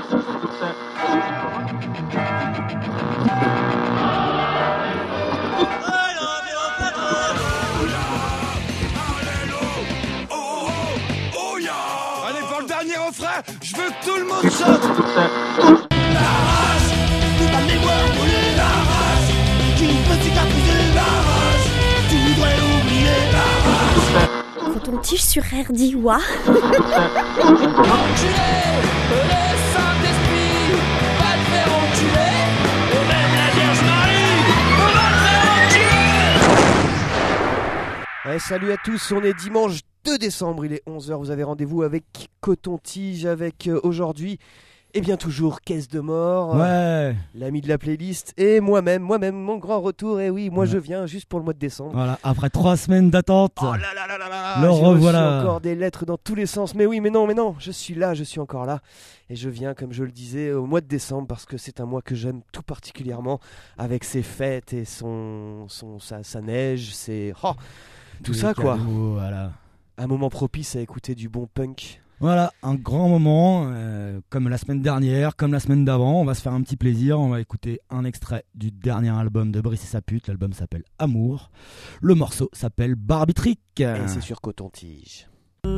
Allez, pour le dernier refrain, je veux que tout le monde saute. La rage, toute ma mémoire brûlée. La rage, qui peut cicatriser. La rage, tu voudrais oublier. La rage. Quand on tige sur RDIWA. Enculé, le Saint-Esprit va te faire enculer. Et même la Vierge Marie va te faire enculer. Ouais, salut à tous, on est dimanche 2 décembre, il est 11h, vous avez rendez-vous avec Coton-Tige, avec aujourd'hui, et bien toujours Caisse de Mort, ouais. L'ami de la playlist, et moi-même, mon grand retour, et oui, moi je viens juste pour le mois de décembre. Voilà, après 3 semaines d'attente, Oh là là là là là, le j'ai revoilà. reçu encore des lettres dans tous les sens, mais oui, mais non, je suis là, je suis encore là, et je viens, comme je le disais, au mois de décembre, parce que c'est un mois que j'aime tout particulièrement, avec ses fêtes et sa neige, tout ça quoi. Voilà. Un moment propice à écouter du bon punk. Voilà, un grand moment, comme la semaine dernière, comme la semaine d'avant, on va se faire un petit plaisir, on va écouter un extrait du dernier album de Brice et sa pute, l'album s'appelle Amour, le morceau s'appelle Barbitrick. Et c'est sur Coton-Tige.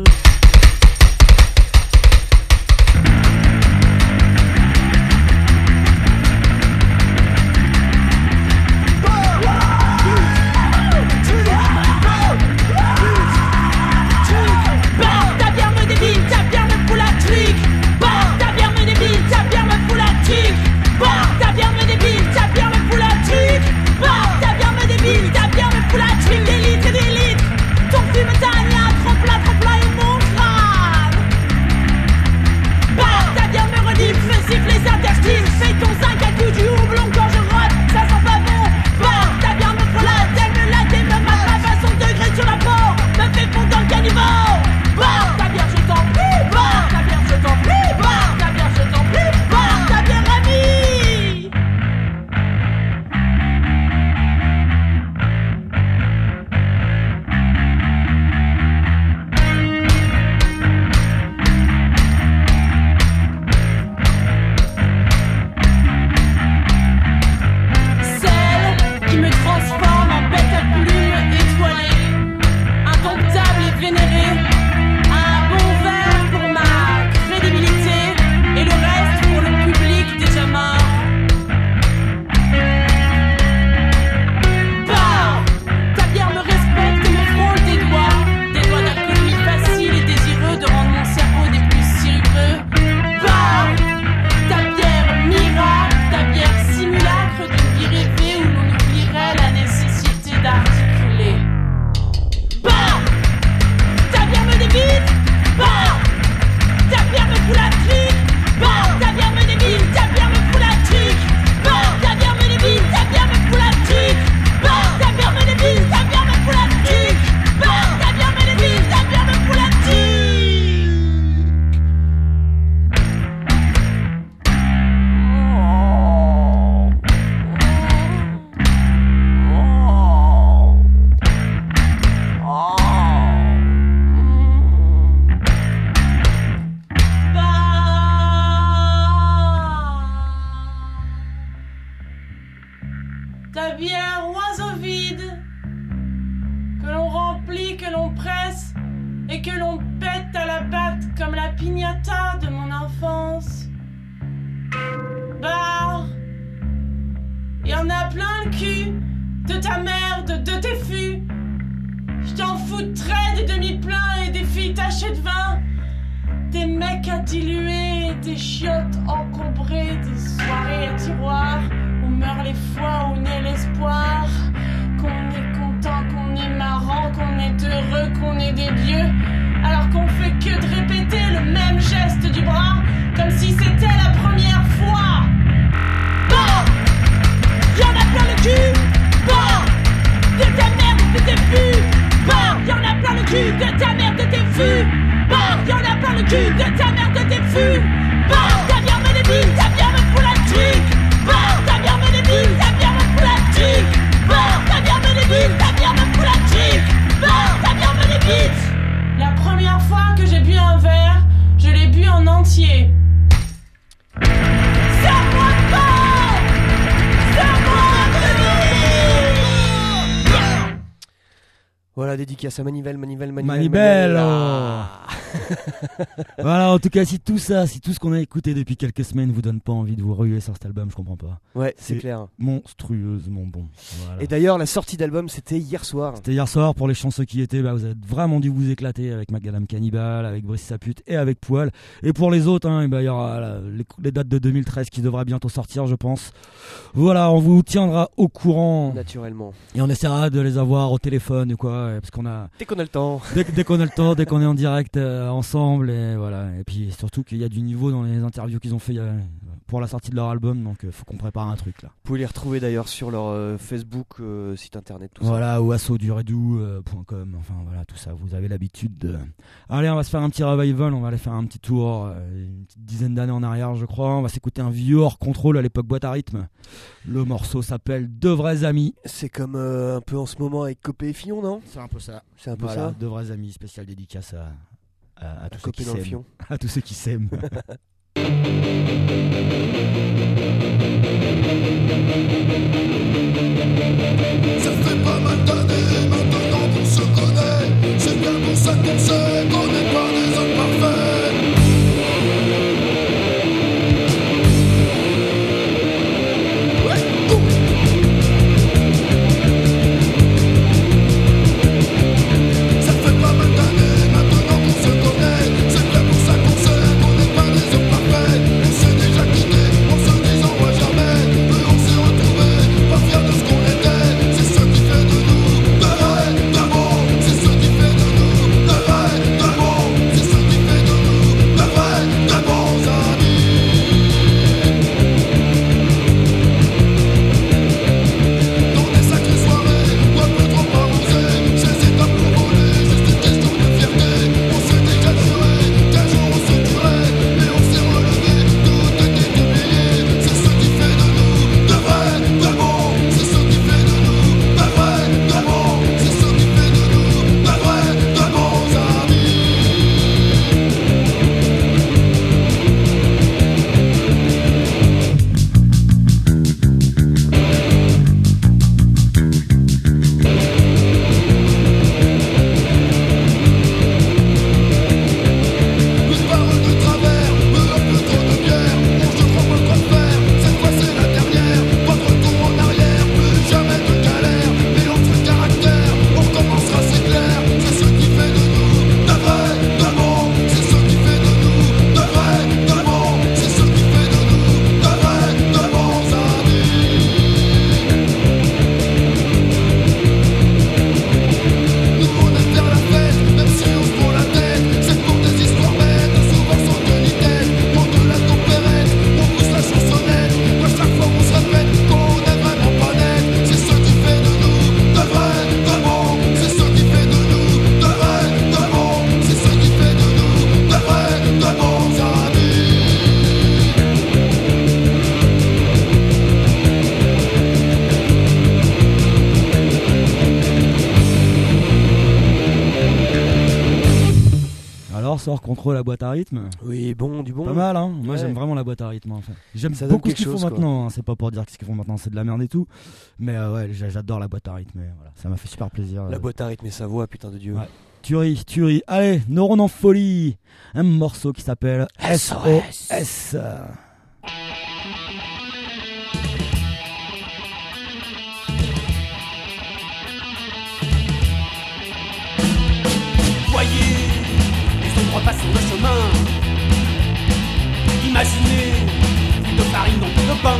Ta bière oiseau vide, que l'on remplit, que l'on presse, et que l'on pète à la batte comme la piñata de mon enfance. Bar, y en a plein le cul, de ta merde, de tes fûts. J't'en foutrais des demi-pleins et des filles tachées de vin, des mecs à diluer, des chiottes encombrées, des soirées à tiroir où meurent les foi, où naît l'espoir, qu'on est content, qu'on est marrant, qu'on est heureux, qu'on est des dieux, alors qu'on fait que de répéter le même geste du bras, comme si c'était la première fois. Bah, y'en a plein le cul, bah, de ta merde, de tes fûts, bah, y'en a plein le cul, de ta merde, de tes fûts, bah, y'en a plein le cul, de ta merde, de tes fûts, bah, ta bière me débile, ta bière me fout la trique, bah, ta bière me débile, ta bière me fout la trique, bah, ta bière me débile, ta bière me fout la trique, bah, ta bière me débile. La première fois que j'ai bu un verre, je l'ai bu en entier. Voilà, dédicace à Manivelle. Manivelle. Voilà, en tout cas, si tout ce qu'on a écouté depuis quelques semaines vous donne pas envie de vous ruer sur cet album, je comprends pas. Ouais, c'est clair. Monstrueusement bon. Voilà. Et d'ailleurs, la sortie d'album, c'était hier soir. C'était hier soir, pour les chanceux qui étaient, vous avez vraiment dû vous éclater avec Macadam Cannibal, avec Brice Sapute et avec Poil. Et pour les autres, il y aura les dates de 2013 qui devraient bientôt sortir, je pense. Voilà, on vous tiendra au courant. Naturellement. Et on essaiera de les avoir au téléphone ou quoi, parce qu'on a... Dès qu'on a le temps. Dès qu'on a le temps, dès qu'on est en direct ensemble, et voilà. Et puis surtout qu'il y a du niveau dans les interviews qu'ils ont fait pour la sortie de leur album, donc faut qu'on prépare un truc là. Vous pouvez les retrouver d'ailleurs sur leur Facebook, site internet, tout voilà, ça. Ou assoduredou.com, enfin voilà, tout ça, vous avez l'habitude de... Allez, on va se faire un petit revival, on va aller faire un petit tour, une petite dizaine d'années en arrière je crois, on va s'écouter un vieux hors contrôle à l'époque boîte à rythme. Le morceau s'appelle De vrais amis. C'est comme un peu en ce moment avec Copé et Fillon, non? C'est un peu ça. C'est un peu ça. De vrais amis, spécial dédicace à tous ceux qui s'aiment. À tous ceux qui s'aiment. Ça fait pas mal d'années maintenant qu'on se connaît. C'est bien pour ça qu'on sait qu'on n'est pas des hommes parfaits. Ça fait pas mal d'années maintenant qu'on se connaît. C'est bien pour ça qu'on sait qu'on n'est pas des hommes parfaits. On s'est déjà quitté en se disant moi jamais. Puis on s'est retrouvés, pas fiers de ce qu'on était. C'est ce qui fait de nous de vrai, de bon. C'est ce qui fait de nous de vrai, de bon. C'est ce qui fait de nous de vrai, de bons amis. Dans des sacrées soirées, ou un peu trop arrosées, ces étapes pour voler, juste une question de fierté. On s'est déjà juré qu'un jour on se tuerait, mais on s'est relevé, tout était oublié. C'est ce qui fait de nous de vrai, de bon. C'est ce qui fait de nous de vrai, de bon. C'est ce qui fait de nous de vrai, de bons amis. Une parole de travers, un peu trop de bière. On se croit pas quoi faire, cette fois c'est la dernière. Pas de retour en arrière, plus jamais de galère. Mélange de caractère, on recommencera c'est clair. C'est ce qui fait de nous de vrai, de bon. C'est ce qui fait de nous de vrai, de bon. C'est ce qui fait de nous de vrai, de bons amis. Nous on aime faire la fête, même si on se prend la tête. C'est pour des histoires bêtes, souvent sans tenue-tête. Quand de la tempérette, on pousse la chansonnette. À chaque fois on se répète qu'on est vraiment pas net. C'est ce qui fait de nous de vrai, de bon. C'est ce qui fait de nous de vrai, de bon. C'est ce qui fait de nous de vrai, de bons amis. Alors, sort contrôle la boîte à rythme. Oui, bon, du bon. Pas mal, hein. Moi Ouais. j'aime vraiment la boîte à rythme en fait. J'aime Ça donne beaucoup ce quelque qu'ils font chose, quoi. maintenant, hein. C'est pas pour dire que ce qu'ils font maintenant c'est de la merde et tout. Mais ouais, j'adore la boîte à rythme. Et voilà, ça m'a fait super plaisir. La boîte à rythme et sa voix, putain de Dieu. Ouais. Tuerie. Allez, Neurones en folie. Un morceau qui s'appelle SOS. Voyez les ombres passer le chemin. Imaginez de farine dans tout le pain.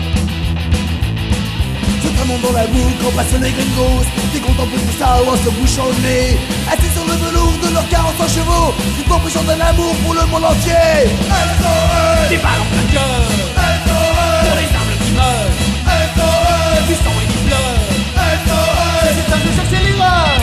Je monte dans la boue quand passent les gringos qui contemplent tout ça en se bouchant le nez. Assis sur le velours de leurs 45 chevaux, ils portent chanter l'amour pour le monde entier. SOS, Des balles en plein cœur pour les armes qui meurent. Du sang et du pleurs. C'est un jeu chercher l'erreur.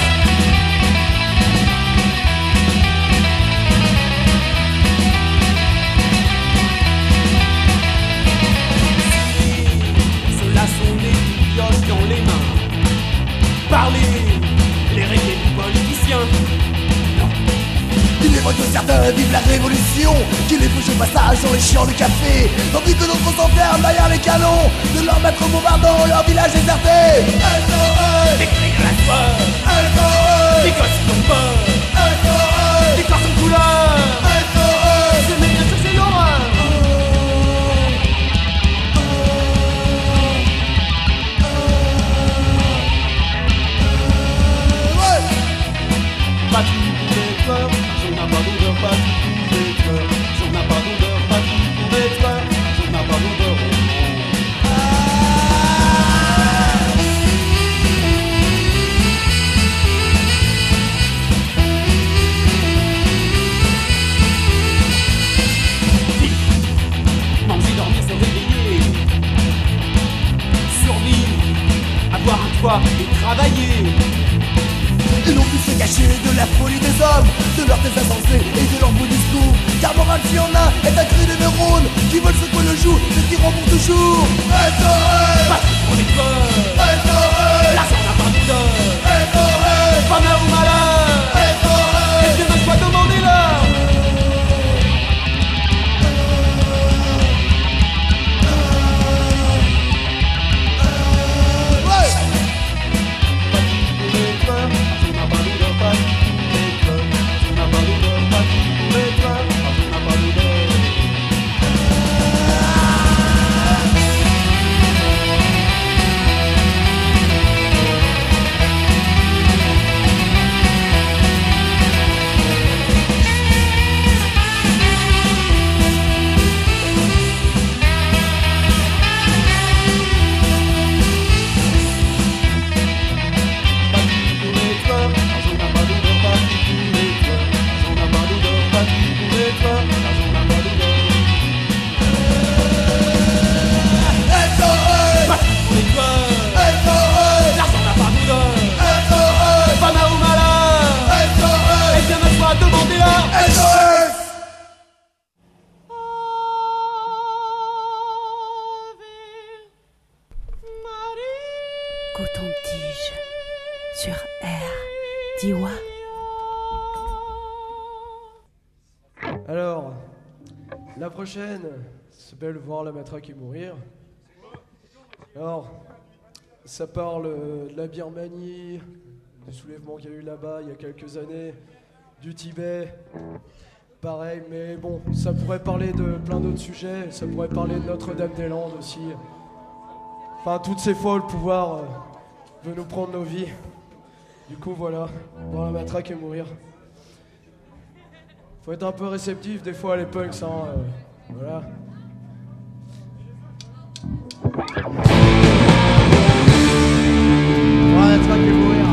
Ceux-là sont des pioches dans les mains. Parlez, les régler du politicien. Il est vrai que certains vivent la révolution, qu'il les bouge au passage dans les chiants du café, tandis que d'autres s'enferment derrière les canons de leur maître bombardant leur village déserté. SOS, Des cris de la sueur. SOS, Les gosses qui ont peur, les corps sans couleur, c'est mais bien sûr c'est l'horreur. Pas tout pour les fleurs, on n'a pas d'odeur, pas tout pour les fleurs, on n'a pas d'odeur, pas tout pour les fleurs, on n'a pas d'odeur. Manger, dormir, se réveiller, survivre, avoir un toit et travailler. Ils n'ont pu se cacher de la folie des hommes, de leurs thèses insensées et de leurs beaux discours. Car moral s'il y en a est un cri des neurones qui veulent secouer le joug, mais qui pour toujours. SOS, Pas tout pour les fleurs, SOS, l'argent n'a pas d'odeur, SOS, bonheur ou malheur, SOS, et Dieu ne soit demandez-leur. Coton-tige sur RDY. Alors, la prochaine s'appelle Voir la matraque et mourir. Alors, ça parle de la Birmanie, des soulèvements qu'il y a eu là-bas il y a quelques années, du Tibet, pareil, mais bon, ça pourrait parler de plein d'autres sujets, ça pourrait parler de Notre-Dame-des-Landes aussi. Enfin, toutes ces fois où le pouvoir veut nous prendre nos vies. Du coup, voilà, Voir la matraque et mourir. Faut être un peu réceptif des fois les punks, hein, voilà. Voir la matraque et mourir.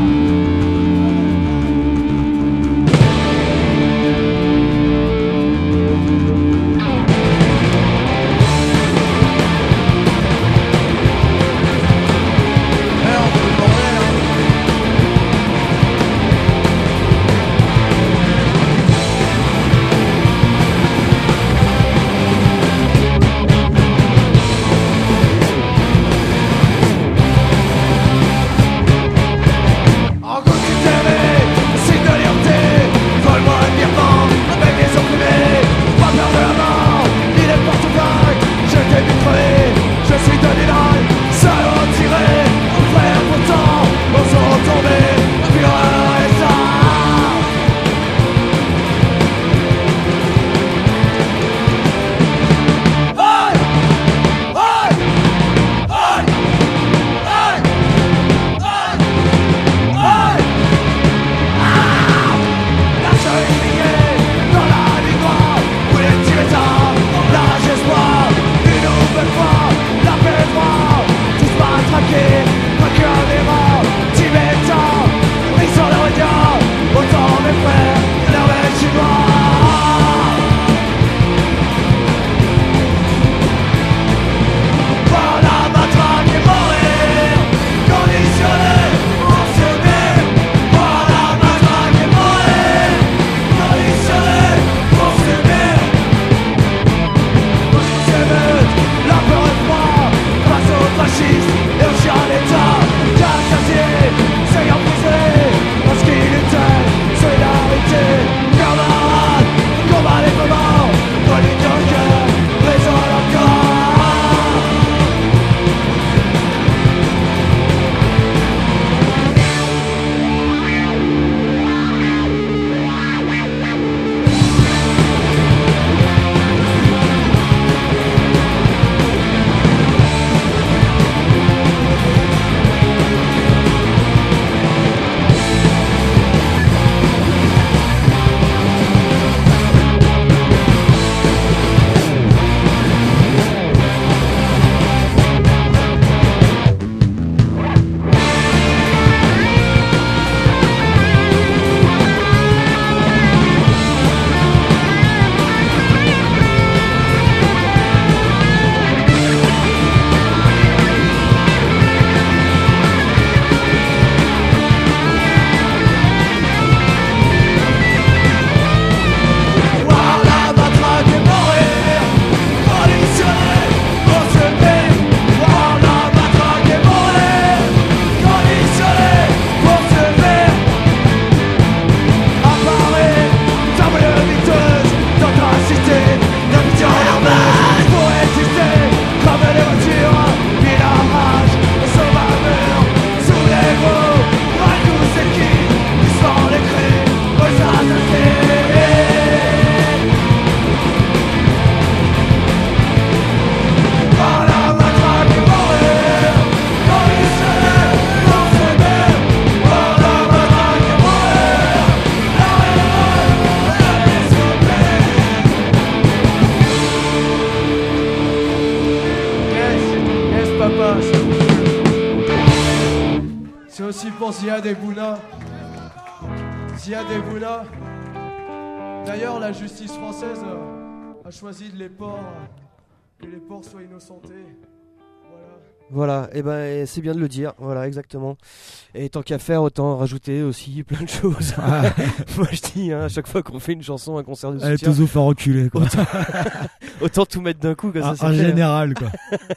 aussi pour Ziad et Bouna. Ziad et Bouna. D'ailleurs, la justice française a choisi de que les porcs soient innocentés. Voilà, et ben c'est bien de le dire, voilà exactement. Et tant qu'à faire, autant rajouter aussi plein de choses. Moi je dis, à chaque fois qu'on fait une chanson, un concert de soutien, Elle tous vous faire reculer, quoi. autant tout mettre d'un coup, comme ça c'est En fait, général, quoi.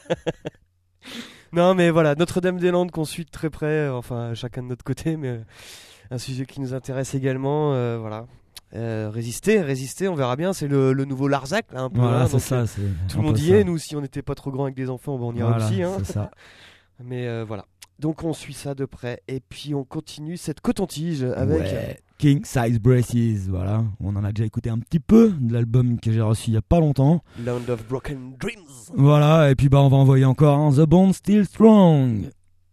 Non mais voilà, Notre-Dame-des-Landes qu'on suit de très près, enfin chacun de notre côté, mais un sujet qui nous intéresse également, voilà. Résister, on verra bien, c'est le nouveau Larzac là un peu. Voilà, hein, c'est donc, ça. C'est tout le un monde peu y ça. est, nous si on n'était pas trop grand avec des enfants, on y ira Voilà, aussi. Hein. c'est ça. Mais voilà. Donc on suit ça de près et puis on continue cette coton-tige avec Ouais. King Size Braces, voilà. On en a déjà écouté un petit peu de l'album que j'ai reçu il y a pas longtemps. Land of Broken Dreams. Voilà, et puis on va envoyer encore un The Bond Still Strong.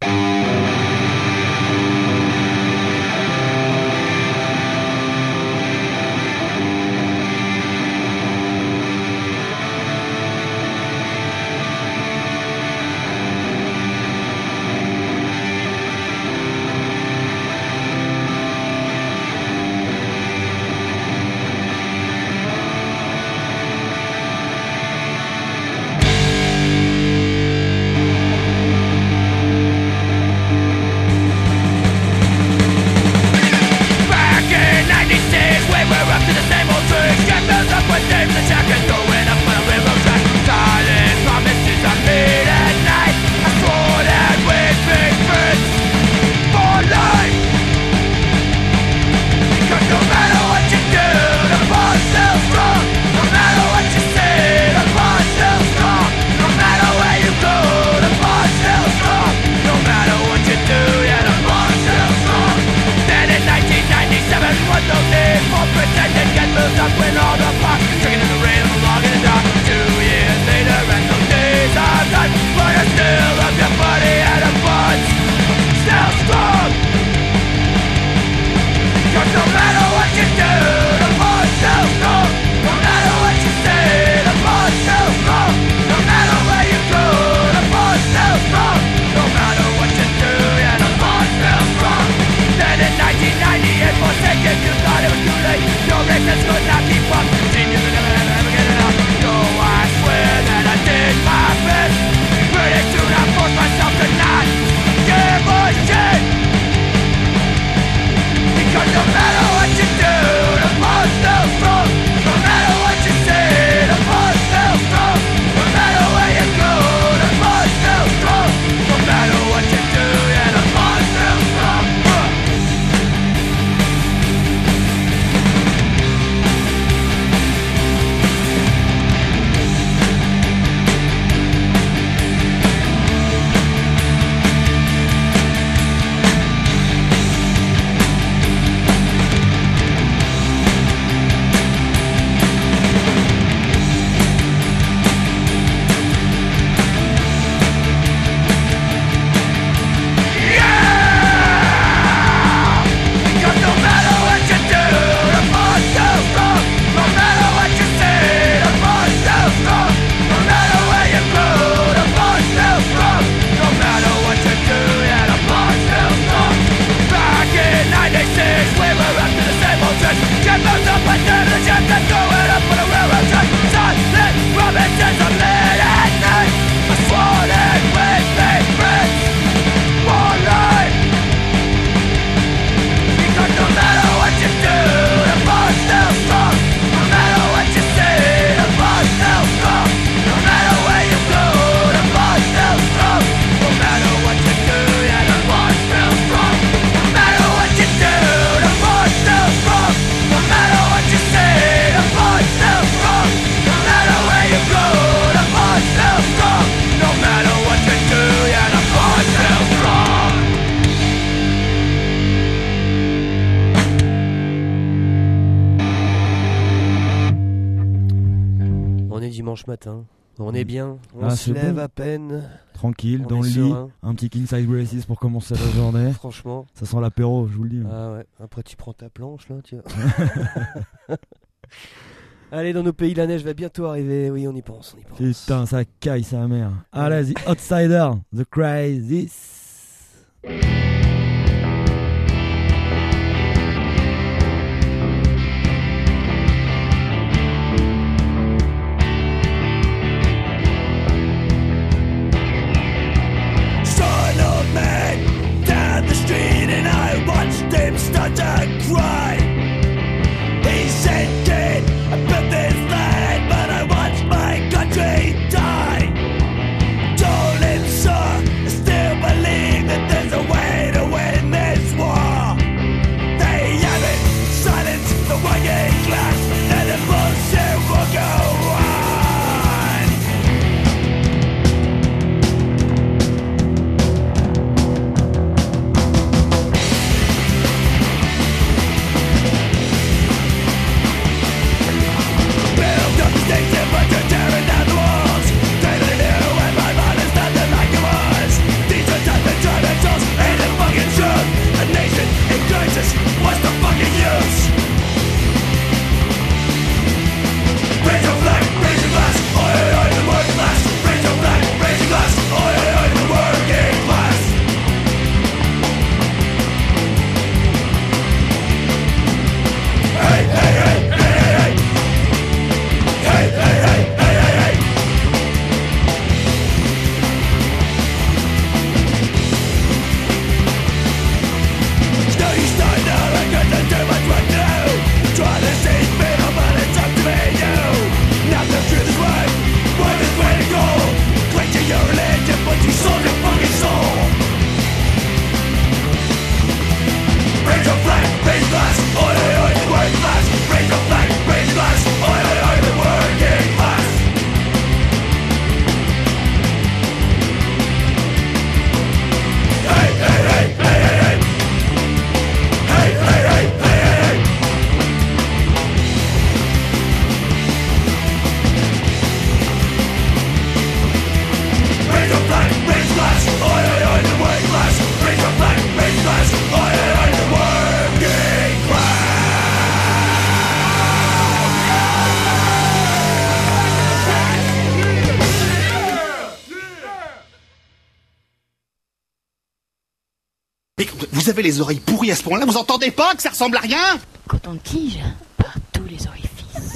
dimanche matin. On est bien, on se c'est lève bon. à peine. Tranquille, On dans le est lit, serein. un petit king size braces pour commencer la journée. Franchement. Ça sent l'apéro, je vous le dis. Ah ouais. Après tu prends ta planche là, tu vois. Allez, dans nos pays, la neige va bientôt arriver. Oui, on y pense, on y pense. Putain, ça caille sa mère. Allez, The Outsider, The Crisis. Vous avez les oreilles pourries à ce point-là, vous entendez pas que ça ressemble à rien? Coton-tige par tous les orifices.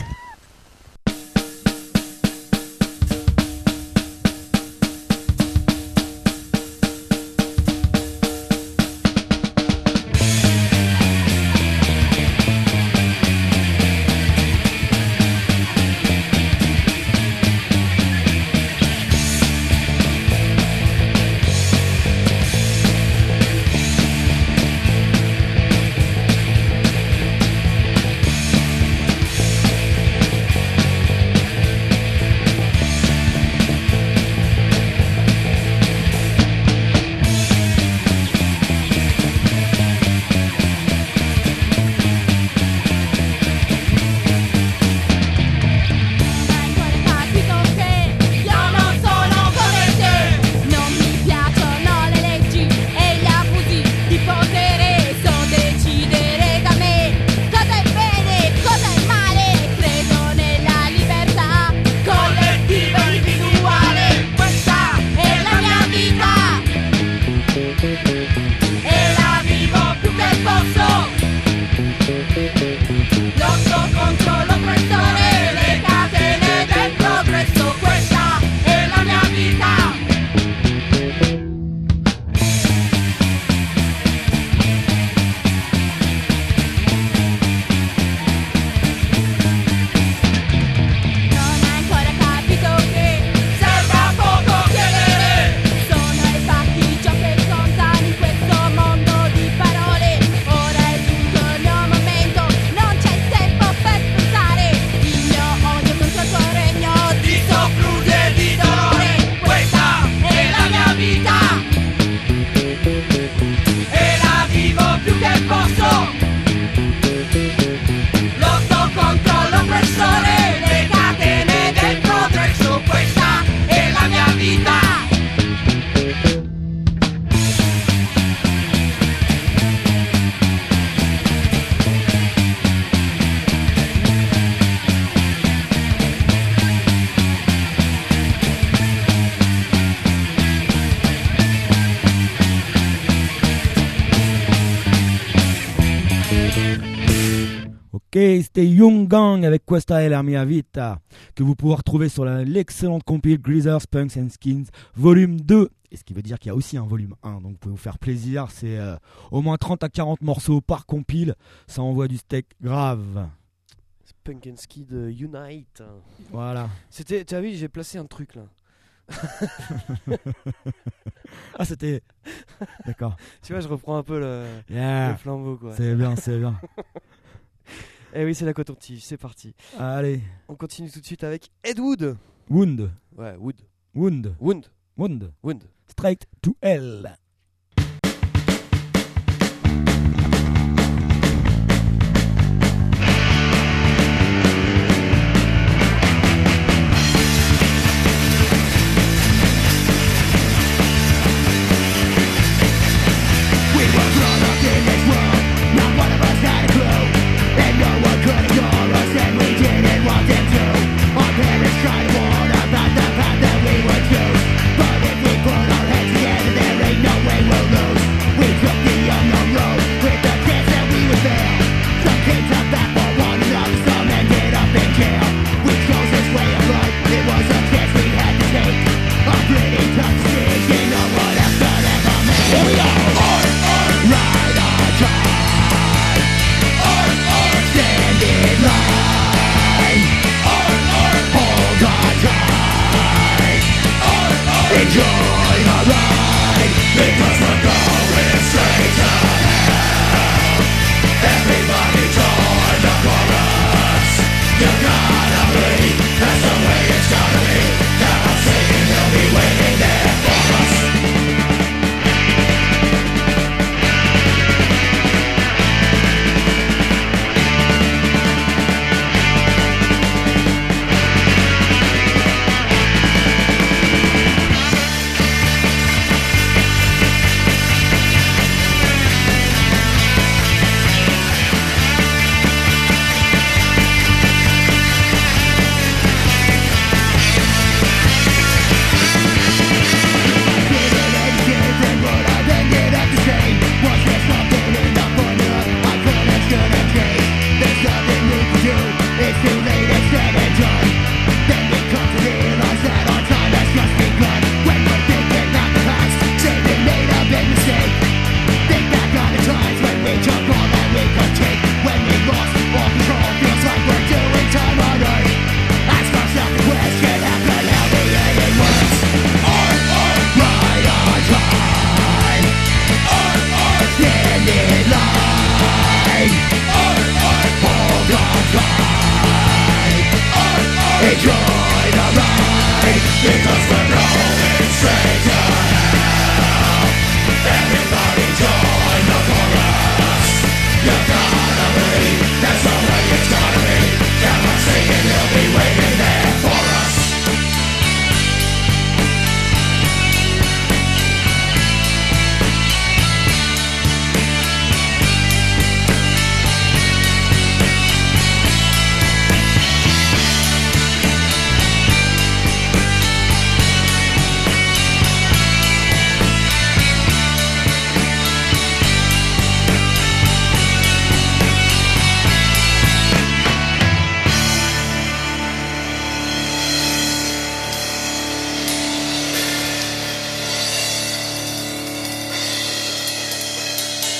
C'était Young Gang avec Questa è la mia vita, que vous pouvez retrouver sur l'excellente compile Greasers, Punks and Skins volume 2, et ce qui veut dire qu'il y a aussi un volume 1, donc vous pouvez vous faire plaisir, c'est au moins 30 à 40 morceaux par compile, ça envoie du steak grave. Punk and Skid Unite. Voilà. C'était, tu as vu, j'ai placé un truc là. Ah, c'était... D'accord. Tu vois, je reprends un peu le flambeau quoi. C'est bien, c'est bien. Eh oui, c'est la coton-tige, c'est parti. Allez. On continue tout de suite avec Ed Wood. Wound. Ouais, Wood. Wound. Wound. Wound. Wound. Straight to hell. Tried to warn about the path that we would choose, but if we put our heads together, there ain't no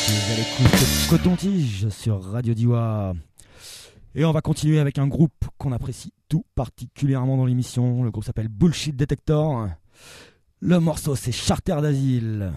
Coton-Tige sur Radio Diwa. Et on va continuer avec un groupe qu'on apprécie tout particulièrement dans l'émission. Le groupe s'appelle Bullshit Detector. Le morceau c'est Charter d'asile.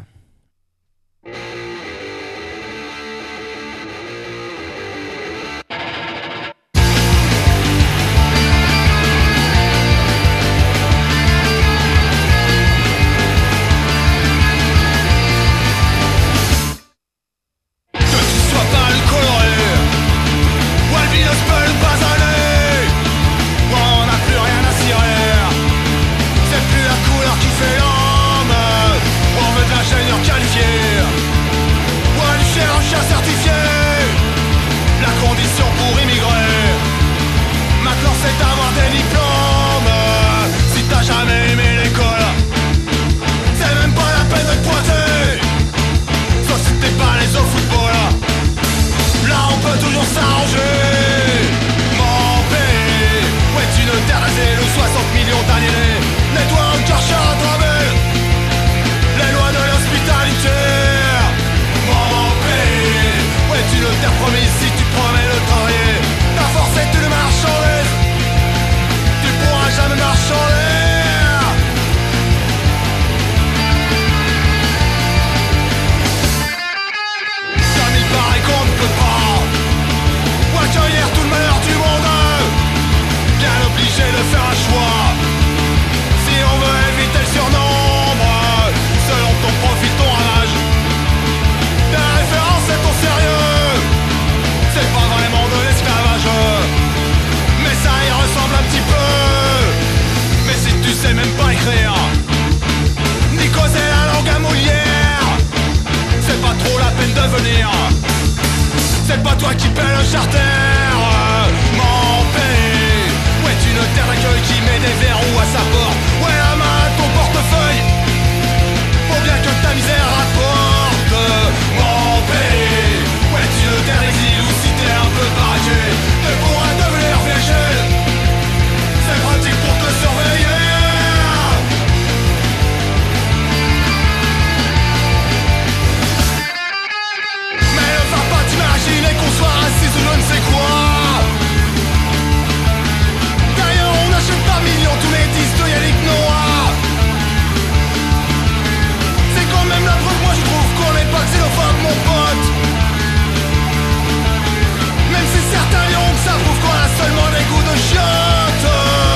C'est pas toi qui paie le charter, mon pays. Ouais, tu une terre d'accueil qui met des verrous à sa porte. Ouais, la main à ton portefeuille. Faut bien que ta misère rapporte, mon pays. Ouais, tu une terre d'exil où si t'es un peu baraqué, tu pourras devenir végé. C'est pratique pour te surveiller. Imaginez qu'on soit raciste ou je ne sais quoi. D'ailleurs on n'achète pas millions tous les disques de Yannick Noah. C'est quand même la preuve, moi je trouve qu'on n'est pas xénophobe mon pote. Même si certains diront que ça prouve qu'on a seulement des goûts de chiottes.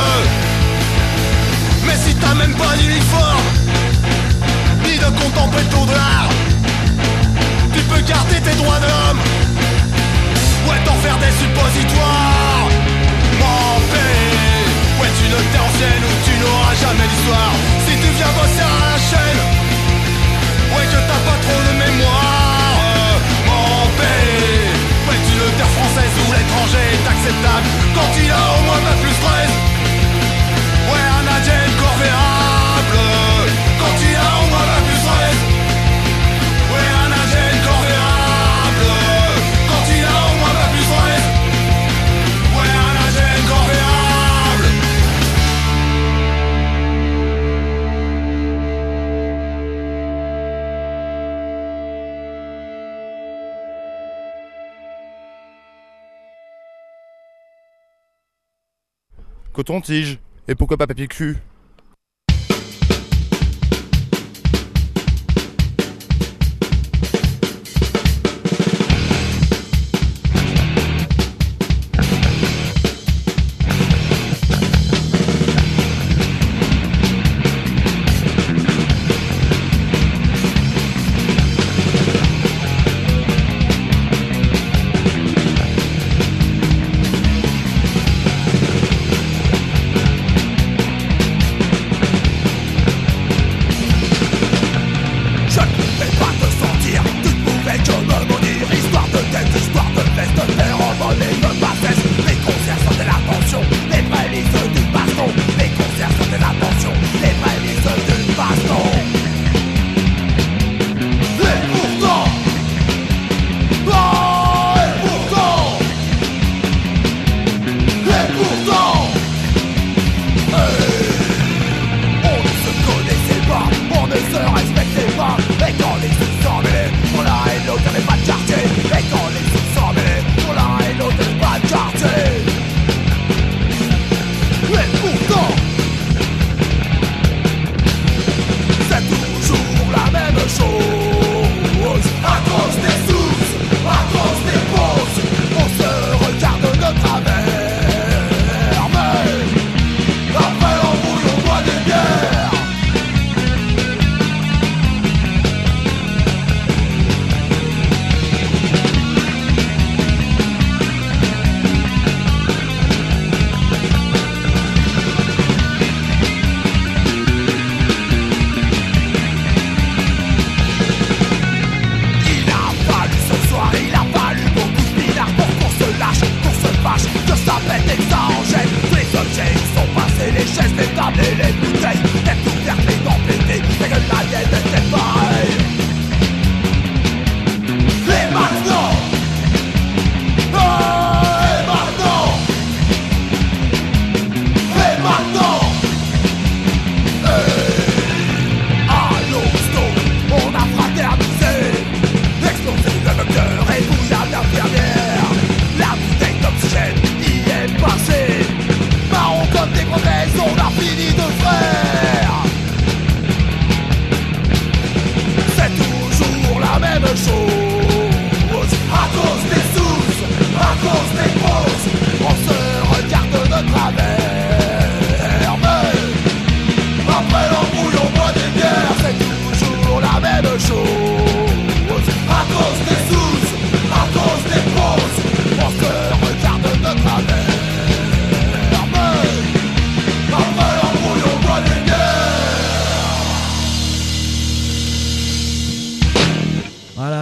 Mais si t'as même pas d'uniforme, ni de compte en pétrodollar, tu peux garder tes droits de l'homme. Ouais, t'en faire des suppositoires, mon pays. Ouais, tu ne t'es ancienne où tu n'auras jamais d'histoire. Si tu viens bosser à la chaîne, ouais, que t'as pas trop de mémoire, mon pays. Ouais, tu ne terre française où l'étranger est acceptable quand il a au moins pas plus 13. Ouais, un ADN corvéable quand il a au moins pas plus 13. Ouais, un ADN corvéable quand il a au moins pas plus 13. Ouais, un ADN corvéable. Coton-tige. Et pourquoi pas papier cul?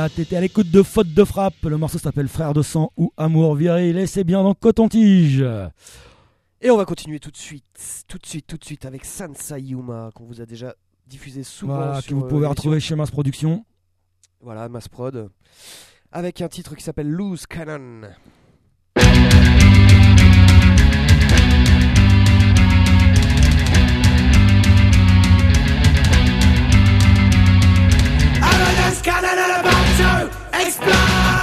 Voilà, t'étais à l'écoute de Faute de Frappe. Le morceau s'appelle Frère de sang ou Amour viril. Et c'est bien dans Coton-Tige. Et on va continuer tout de suite avec Sansa Yuma, qu'on vous a déjà diffusé souvent. Voilà, sur que vous pouvez retrouver chez Mass Production. Voilà, Mass Prod. Avec un titre qui s'appelle Loose Cannon. Cannon and about to explode.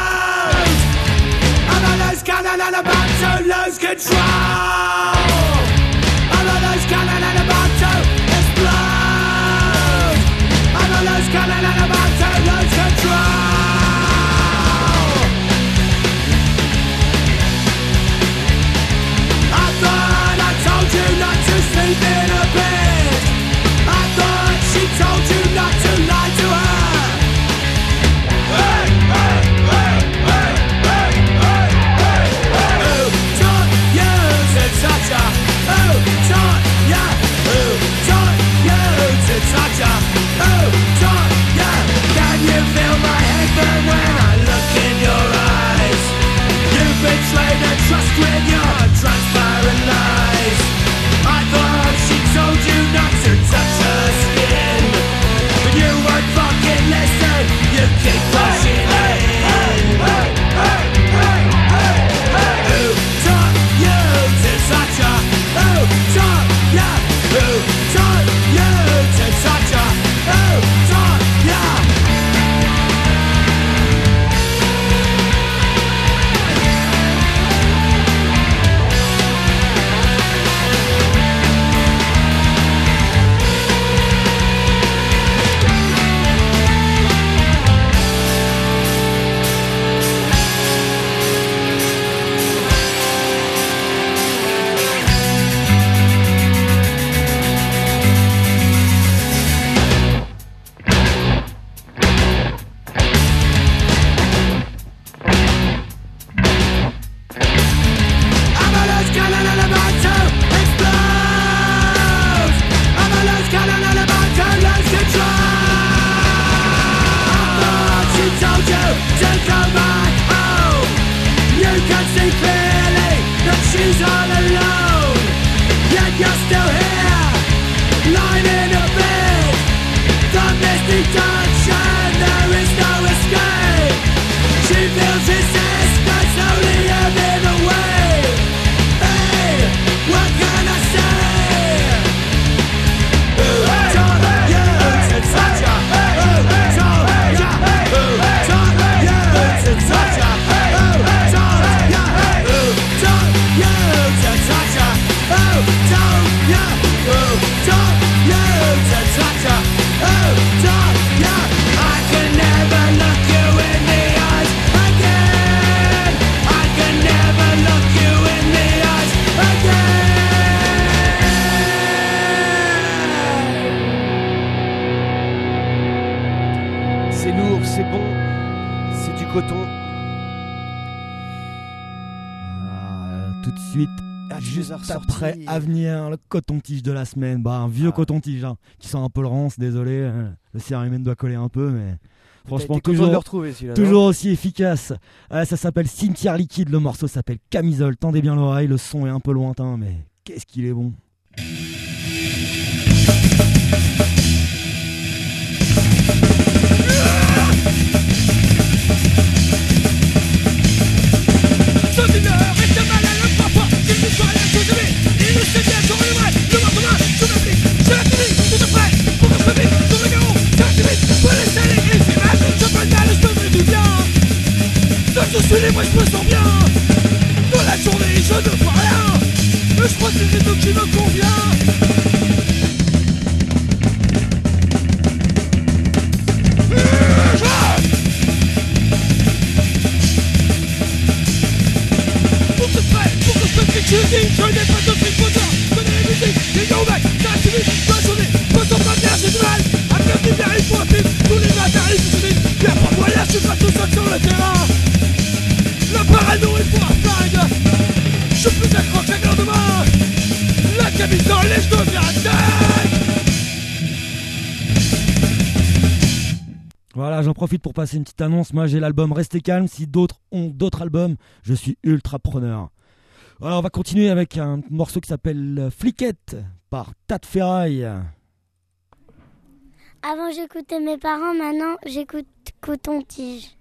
I'm a loose cannon and about to lose control. I'm a loose cannon and about to explode. I'm a loose cannon and about to lose control. I thought I told you not to sleep in a bed. I thought she told you not to lie to her. With your transparent lies, I thought she told you not to touch her skin, but you won't fucking listen. You keep pushing in. Who taught you to touch her? Who taught you? Who taught you to touch her? Who taught you? Après Avenir, le coton-tige de la semaine, un vieux coton-tige qui sent un peu le rance, désolé, le cérémène doit coller un peu, mais franchement toujours aussi efficace. Ça s'appelle Cimetière Liquide, le morceau s'appelle Camisole, tendez bien l'oreille, le son est un peu lointain, mais qu'est-ce qu'il est bon. Je suis libre et je me sens bien. De la journée je ne vois rien. Mais je crois que c'est le rythme qui me convient. Voilà, j'en profite pour passer une petite annonce. Moi, j'ai l'album Restez calme. Si d'autres ont d'autres albums, je suis ultra preneur. Alors, on va continuer avec un morceau qui s'appelle Fliquette par Tas de Ferraille. Avant, j'écoutais mes parents, maintenant, j'écoute Coton-Tige.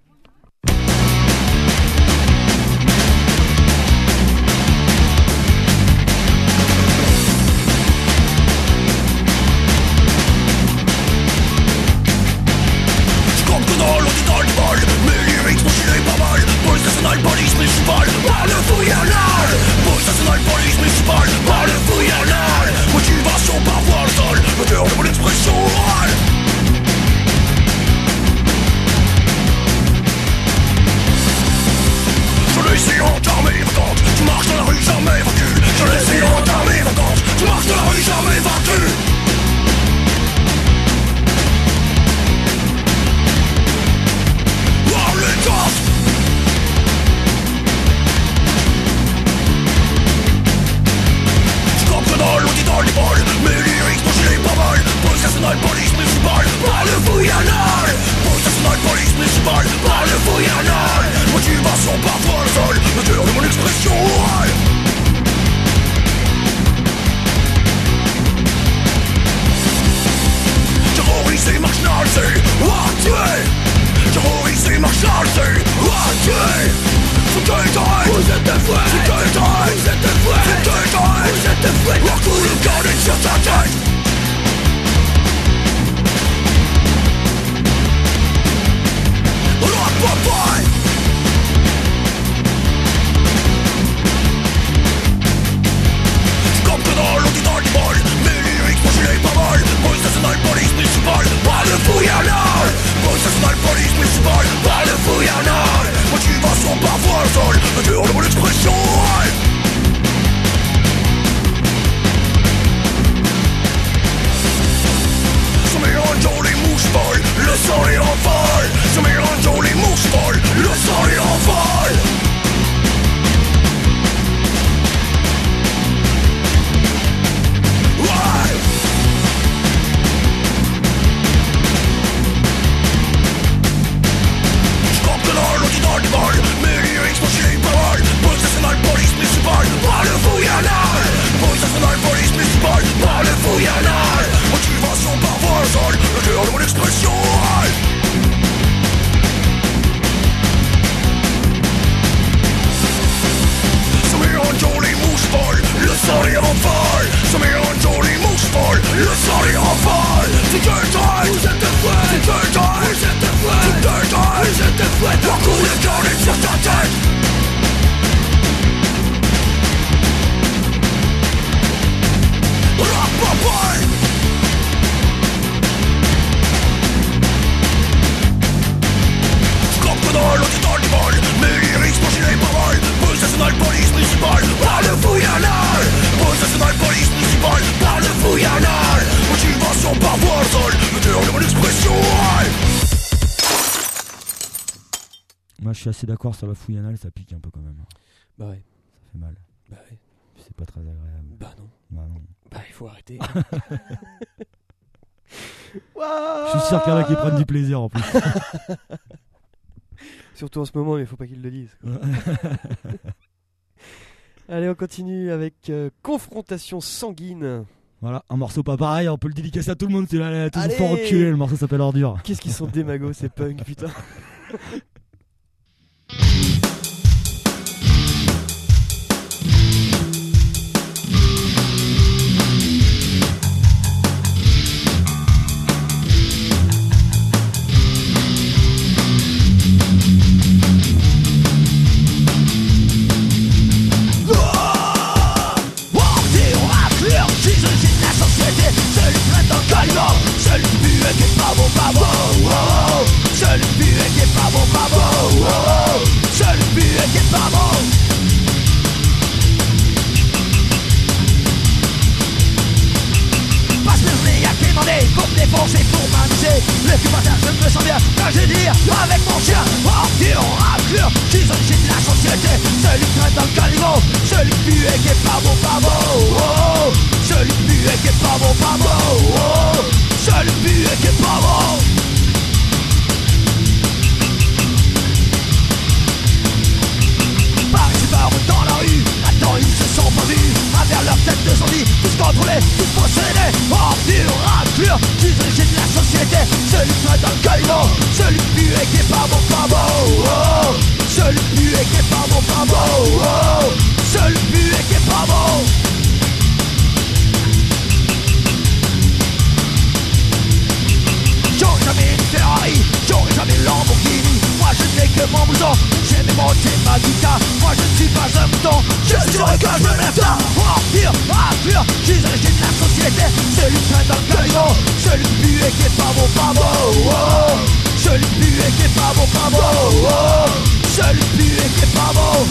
Comme que dans l'on dit dans le bol, mes lyrics m'ont chillé pas mal. Police nationale, police municipale, par le fouillonnal. Police nationale, police municipale, par le fouillonnal. Motivation par voie le sol, le cœur de mon expression orale. Je l'ai entamé vacante, tu marches dans la rue jamais vaincu. Je l'ai entamé vacante, tu marches dans la rue jamais vaincu. On dit dans les bols, mes lyrics m'ont gilé pas mal. Police nationale, police municipale, par le fouillonnal. Police nationale, police municipale, par le fouillonnal. Motivation par voie le sol, le cœur de mon expression orale. Terroriser, marginaliser, tuer. Terroriser, marginaliser, tuer. Vous êtes des fouets, vous êtes des fouets, vous êtes des fouets. Leur coup de garde sur ta tête. Bye. Comme que dans l'on dit dans les bols, mes lyrics m'ont gilé pas mal. Police nationale, police municipale, par le fouillonnal. Police nationale, police municipale, par le fouillonnal. Motivation par voie le sol, le cœur de mon expression orale. Se mélangeant les mouches folles, le sang les envole. Se mélangeant les mouches folles, le sang les envole. Mes lyrics m'ont chillé pas mal. Police nationale, police municipale, par le fouillonnal. Police nationale, police municipale, par le fouillonnal. Motivation par voie le sol, le cœur de mon expression orale. Se mélangeant les mouches folles, le sang les envole. Se mélangeant les mouches folles, le sang les envole. C'est que le temps, vous êtes des fouets. C'est que le temps, vous êtes des fouets. C'est que le temps, vous êtes des fouets. Leur coup de garde sur ta tête. Comme que dans l'autre dans les bols, mes lyrics m'ont gilé pas mal. Police nationale, police municipale, par le fouillonnal. Police nationale, police municipale, par le fouillonnal. Motivation par voie le sol, le cœur de mon expression orale. Moi je suis assez d'accord sur la fouillonnale, ça pique un peu quand même. Bah ouais. Ça fait mal. Bah ouais. C'est pas très agréable. Bah non. Bah non. Bah il faut arrêter. Je suis sûr qu'il y en a qui prennent du plaisir en plus. Surtout en ce moment, mais il faut pas qu'ils le disent. Allez, on continue avec Confrontation sanguine. Voilà, un morceau pas pareil, on peut le dédicacer à tout le monde, c'est là, tout le Allez. monde reculer, le morceau s'appelle Ordure. Qu'est-ce qu'ils sont démagos, ces punks, putain. Seul but qui est pas bon, pas bon. Seul but qui est pas bon, pas bon. Seul but qui est pas bon. Passe le nez à quémander, pour me défoncer, pour m'amuser. Le cul matin, je me sens bien, quand je dis avec mon chien. Ordure, raclure, je suis un shit de la société. Celui qui traîne dans le caniveau, celui qui pue et qui est pas bon, pas bon. Celui qui pue et qui est pas bon, pas bon. Celui qui pue et qui est pas bon. dans le caïman. Celui qui pue et qui est pas bon, pas bon. Oh. Celui qui pue et qui est pas bon, pas bon. Oh. Celui qui pue et qui est pas bon. J'aurais jamais une Ferrari, j'aurais jamais une Lamborghini. Moi je n'ai que mon blouson, j'ai mes mots, j'ai ma guitare. Moi je ne suis pas un mouton, je suis un gars, je lève tard. Empire, afflure, je suis origine de la société. Celui qui traîne dans le camion, celui qui pue et qui est pas bon, pas bon. Oh. Celui qui pue et qui est pas bon, pas bon. Oh. Celui qui pue et qui est pas bon.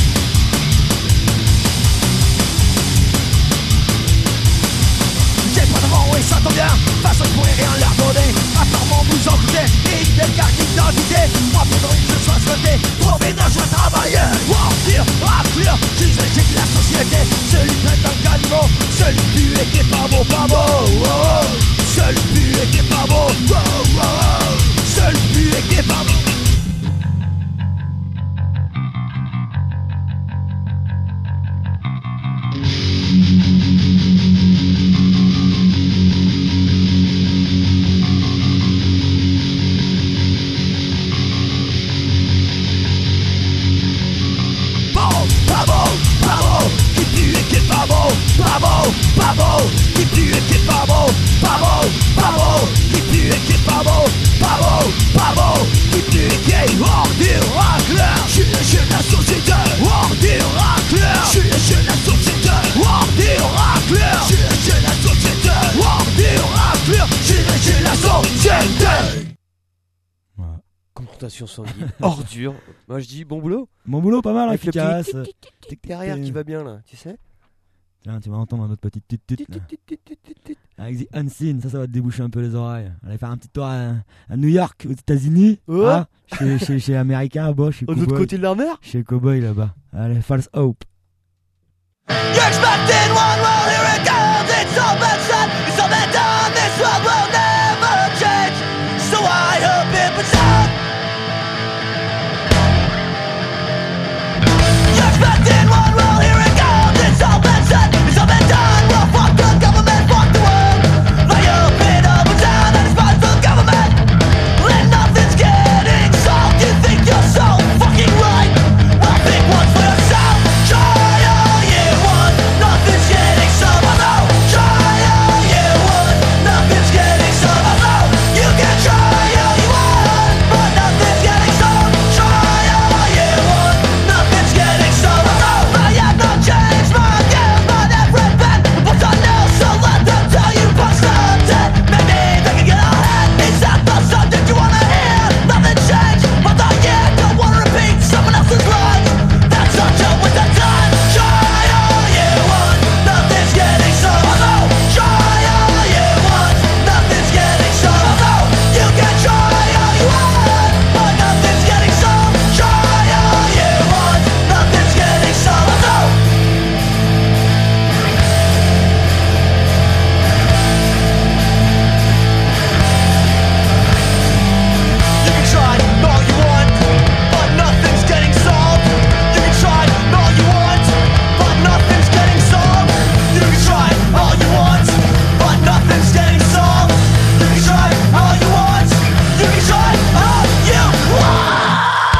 J'ai pas de vent et ça tombe bien, de toute façon je pourrais rien leur donner. À part mon blouson coûté et une belle carte d'identité. Moi faudrait que je sois souhaité, pour ménage je vais travailler. Empire, afflure, je suis origine de la société. Celui qui traîne dans le caniveau, celui qui pue et qui est pas bon, pas bon. Oh. Celui qui pue et qui est pas bon. Oh, oh, oh. Celui qui pue et qui est pas bon. Pas bon, qui pue et qui est pas bon. Pas bon, qui pue et qui est pas bon. Pas bon, qui pue et qui est ordure racleur. Je suis le chien de la société. Ordure racleur. Je suis le chien de la société. Ordure racleur. Je suis le chien de la société. Ordure racleur. Je suis le chien de la société. Confrontation sanguine, ordure. Moi je dis bon boulot. Bon boulot, pas mal, avec efficace. Le petit derrière qui va bien là, tu sais. Tiens, tu vas entendre un autre petit tut-tut. Avec The Unseen, ça va te déboucher un peu les oreilles. Allez faire un petit tour à New York, aux États-Unis. Oh. Ah, chez Américain, bon, chez Cowboy. Au autre côté de la mer. Chez Cowboy là-bas. Allez, False Hope. You expected one, well here it comes. It's all been said, it's all been done. This world will never change, so I hope it puts out. You expected one, well here it comes. It's all been said, it's all been done. Well, fuck the government, fuck the world. I hope it all puts out and despise the government. And nothing's getting solved. You think you're so fucking right? Well, think once for yourself. Try all you want, nothing's getting solved. Although, try all you want, nothing's getting solved. Although, you can try all you want, but nothing's getting solved. Try all you want, nothing's getting solved. Although, I have not changed my views, but every pen puts on new, so let them tell you what's content. Maybe they can get ahead. Is that the subject you wanna hear? Nothing changed, but I don't wanna repeat someone else's lines. That's not a waste of time. Try all you want, nothing's getting solved. Although, try all you want, nothing's getting solved. Although, you can try all you want, but nothing's getting solved. Try all you want, nothing's getting solved. Although, you can try all you want, but nothing's getting solved. You can try all you want, but nothing's getting solved. You can try all you want, but nothing's getting solved. You can try all you want. You can try all you want.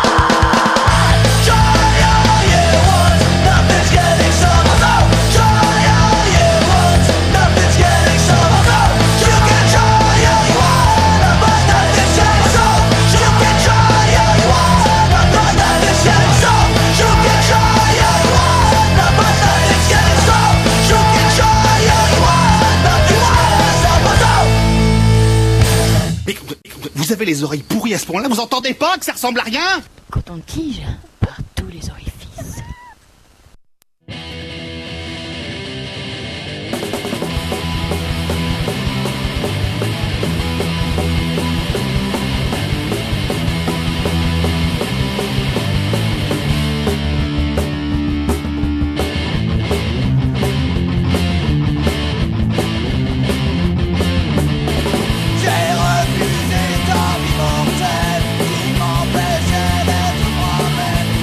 Try all you want, nothing's getting solved. Although, try all you want, nothing's getting solved. Although, you can try all you want, but nothing's getting solved. You can try all you want, but nothing's getting solved. You can try all you want, but nothing's getting solved. You can try all you want, nothing's getting solved. Mais vous avez les oreilles pourries à ce point-là, vous entendez pas que ça ressemble à rien? Coton-tige par tous les orifices. J'ai refusé ta vie mortelle qui m'empêchait d'être moi-même.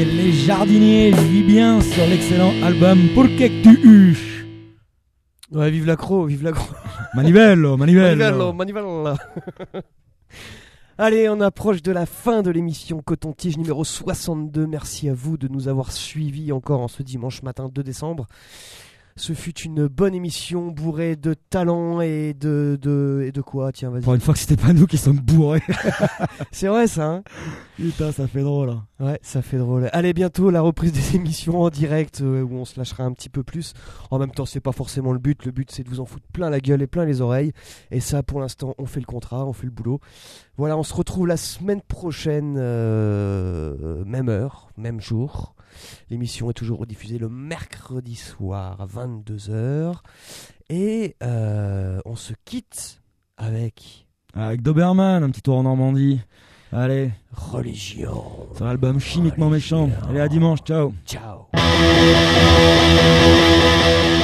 c'était Les Jardiniers, je vis bien sur l'excellent album Pour que tu huches. Ouais, vive l'accro, vive l'accro. Manivello. Manivello. Allez, on approche de la fin de l'émission Coton-Tige numéro 62. Merci à vous de nous avoir suivis encore en ce dimanche matin 2 décembre. Ce fut une bonne émission bourrée de talent et de quoi. Tiens, vas-y. Pour une fois que c'était pas nous qui sommes bourrés. C'est vrai ça, hein. Putain, ça fait drôle. Hein. Ouais, ça fait drôle. Allez, bientôt la reprise des émissions en direct où on se lâchera un petit peu plus. En même temps, c'est pas forcément le but. Le but, c'est de vous en foutre plein la gueule et plein les oreilles. Et ça, pour l'instant, on fait le contrat, on fait le boulot. Voilà, on se retrouve la semaine prochaine, même heure, même jour. L'émission est toujours rediffusée le mercredi soir à 22h. Et on se quitte avec Doberman, un petit tour en Normandie. Allez, Religion. C'est un album chimiquement méchant. Allez, à dimanche, ciao. Ciao.